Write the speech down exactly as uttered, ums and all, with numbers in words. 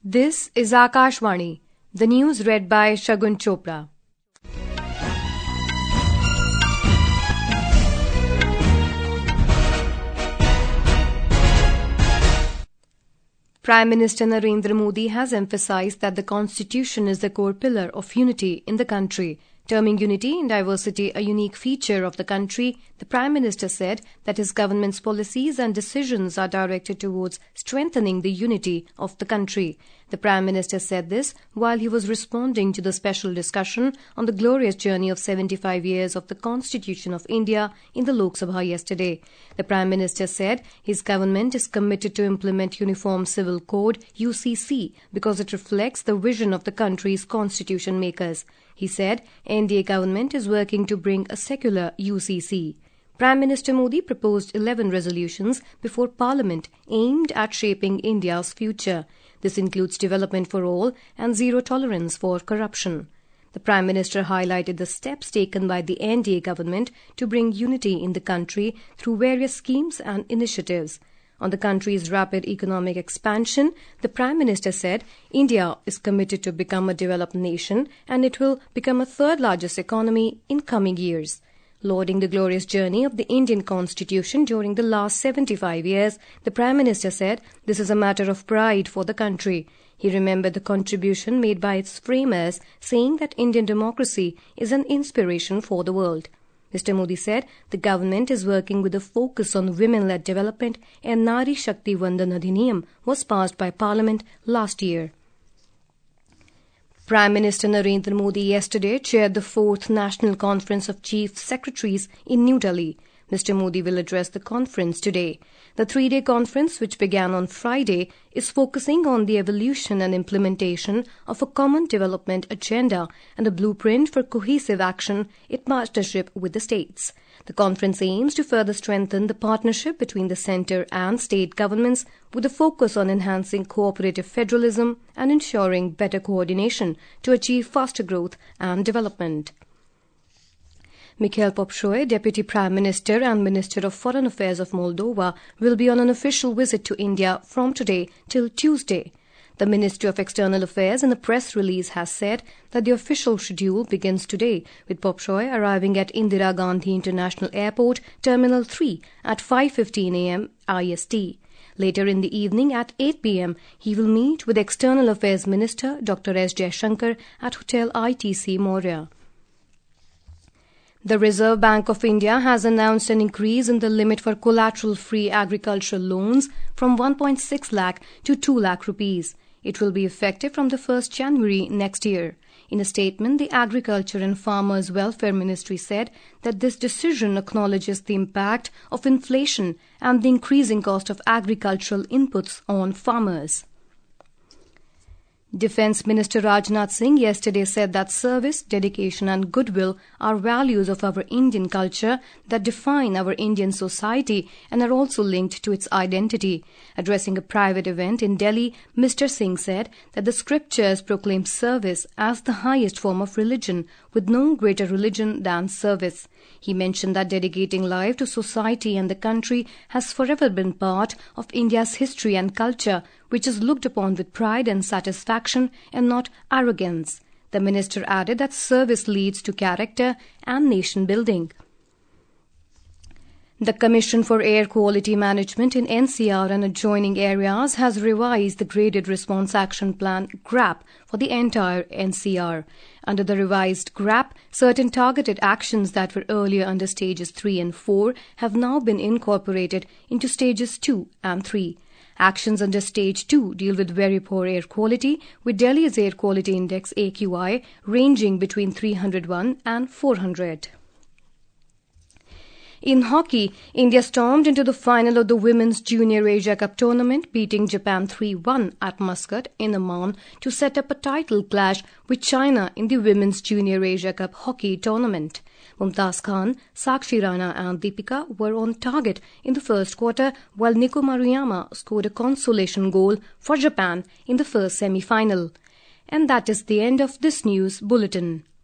This is Akashvani, the news read by Shagun Chopra. Prime Minister Narendra Modi has emphasized that the Constitution is the core pillar of unity in the country. Terming unity in diversity a unique feature of the country, the Prime Minister said that his government's policies and decisions are directed towards strengthening the unity of the country. The Prime Minister said this while he was responding to the special discussion on the glorious journey of seventy-five years of the Constitution of India in the Lok Sabha yesterday. The Prime Minister said his government is committed to implement Uniform Civil Code U C C because it reflects the vision of the country's constitution makers. He said N D A government is working to bring a secular U C C. Prime Minister Modi proposed eleven resolutions before Parliament aimed at shaping India's future. This includes development for all and zero tolerance for corruption. The Prime Minister highlighted the steps taken by the N D A government to bring unity in the country through various schemes and initiatives. On the country's rapid economic expansion, the Prime Minister said India is committed to become a developed nation and it will become a third largest economy in coming years. Lauding the glorious journey of the Indian Constitution during the last seventy-five years, the Prime Minister said this is a matter of pride for the country. He remembered the contribution made by its framers, saying that Indian democracy is an inspiration for the world. Mister Modi said the government is working with a focus on women-led development and Nari Shakti Vandan Adhiniyam was passed by Parliament last year. Prime Minister Narendra Modi yesterday chaired the fourth National Conference of Chief Secretaries in New Delhi. Mister Modi will address the conference today. The three-day conference, which began on Friday, is focusing on the evolution and implementation of a common development agenda and a blueprint for cohesive action in partnership with the states. The conference aims to further strengthen the partnership between the centre and state governments with a focus on enhancing cooperative federalism and ensuring better coordination to achieve faster growth and development. Mikhail Popshoy, Deputy Prime Minister and Minister of Foreign Affairs of Moldova, will be on an official visit to India from today till Tuesday. The Ministry of External Affairs in a press release has said that the official schedule begins today, with Popshoy arriving at Indira Gandhi International Airport, Terminal three at five fifteen a m I S T. Later in the evening at eight p m, he will meet with External Affairs Minister Doctor S Jaishankar at Hotel I T C Moria. The Reserve Bank of India has announced an increase in the limit for collateral-free agricultural loans from one point six lakh to two lakh rupees. It will be effective from the first of January next year. In a statement, the Agriculture and Farmers Welfare Ministry said that this decision acknowledges the impact of inflation and the increasing cost of agricultural inputs on farmers. Defence Minister Rajnath Singh yesterday said that service, dedication and goodwill are values of our Indian culture that define our Indian society and are also linked to its identity. Addressing a private event in Delhi, Mister Singh said that the scriptures proclaim service as the highest form of religion, with no greater religion than service. He mentioned that dedicating life to society and the country has forever been part of India's history and culture, which is looked upon with pride and satisfaction and not arrogance. The minister added that service leads to character and nation building. The Commission for Air Quality Management in N C R and adjoining areas has revised the Graded Response Action Plan G R A P for the entire N C R. Under the revised G R A P, certain targeted actions that were earlier under stages three and four have now been incorporated into stages two and three. Actions under stage two deal with very poor air quality, with Delhi's air quality index A Q I ranging between three hundred one and four hundred. In hockey, India stormed into the final of the Women's Junior Asia Cup tournament, beating Japan three one at Muscat in Oman to set up a title clash with China in the Women's Junior Asia Cup hockey tournament. Mumtaz Khan, Sakshi Rana and Deepika were on target in the first quarter, while Nico Maruyama scored a consolation goal for Japan in the first semi-final. And that is the end of this news bulletin.